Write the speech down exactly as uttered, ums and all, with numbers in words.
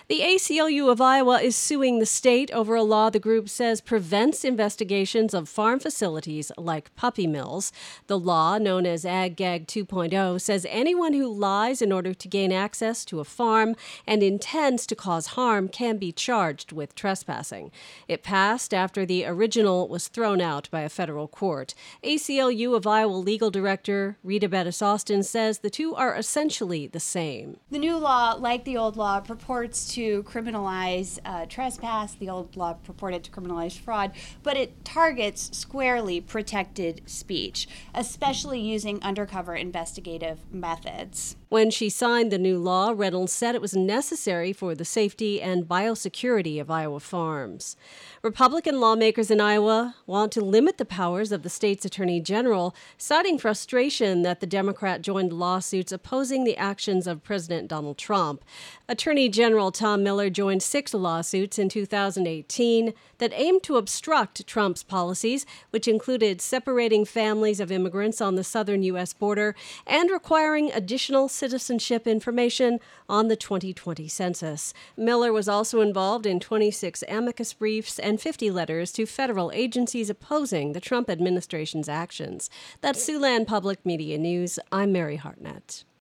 The A C L U of Iowa is suing the state over a law the group says prevents investigations of farm facilities like puppy mills. The law, known as Ag Gag two point oh, says anyone who lies in order to gain access to a farm and intends to cause harm can be charged with trespassing. It passed after the original was thrown out by a federal court. A C L U of Iowa legal director Rita Bettis Austin says the two are essentially the same. The new law, like the old law, purports to criminalize uh, trespass. The old law purported to criminalize fraud, but it targets squarely protected speech, especially using undercover investigative methods. When she signed the new law, Reynolds said it was necessary for the safety and biosecurity of Iowa farms. Republican lawmakers in Iowa want to limit the powers of the state's attorney general, citing frustration that the Democrat joined lawsuits opposing the actions of President Donald Trump. Attorney General Tom Miller joined six lawsuits in two thousand eighteen that aimed to obstruct Trump's policies, which included separating families of immigrants on the southern U S border and requiring additional citizenship information on the twenty twenty census. Miller was also involved in twenty-six amicus briefs and fifty letters to federal agencies opposing the Trump administration's actions. That's Siouxland Public Media News. I'm Mary Hartnett.